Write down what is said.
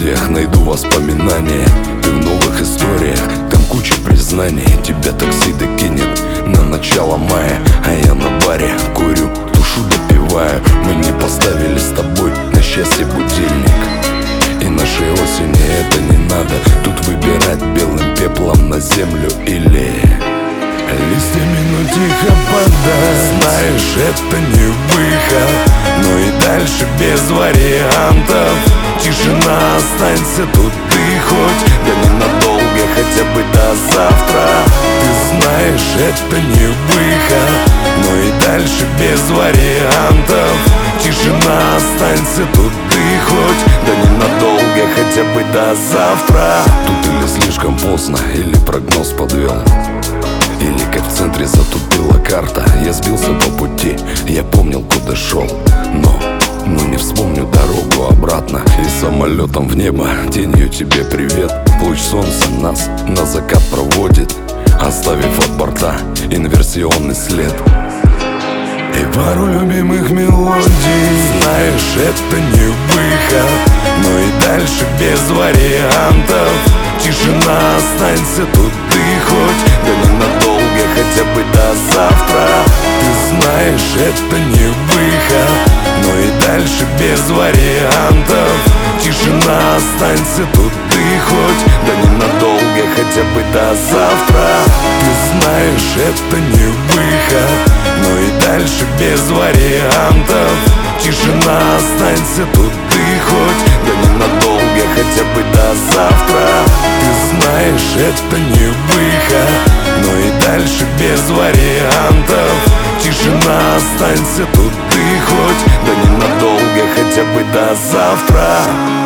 мелодиях найду воспоминания. Ты в новых историях, там куча признаний. Тебя такси докинет на начало мая, а я на баре курю, тушу допиваю. Мы не поставили с тобой на счастье будильник, и нашей осени это не надо. Тут выбирать белым пеплом на землю или листьями, но тихо подать. Знаешь, это не выход, но и дальше без вариантов. Тишина, останься тут ты хоть, да ненадолго, хотя бы до завтра. Ты знаешь, это не выход, но и дальше без вариантов. Тишина, останься тут ты хоть, да ненадолго, хотя бы до завтра. Тут или слишком поздно, или прогноз подвел, или как в центре затупила карта. Я сбился по пути, я помнил, куда шел, но не вспомню дорогу обратно. И самолетом в небо, тенью тебе привет. Луч солнца нас на закат проводит, оставив от борта инверсионный след и пару любимых мелодий. Знаешь, это не выход, но и дальше без вариантов. Тишина, останься тут ты хоть, да ненадолго, хотя бы до завтра. Ты знаешь, это не выход, но и дальше без вариантов. Тишина, останься тут ты хоть, да ненадолго, хотя бы до завтра. Ты знаешь, это не выход, но и дальше без вариантов. Тишина, останься тут ты хоть, да ненадолго, хотя бы до завтра. Ты знаешь, это не выход, но и дальше без вариантов. Тишина, останься тут ты хоть, да ненадолго, хотя бы до завтра.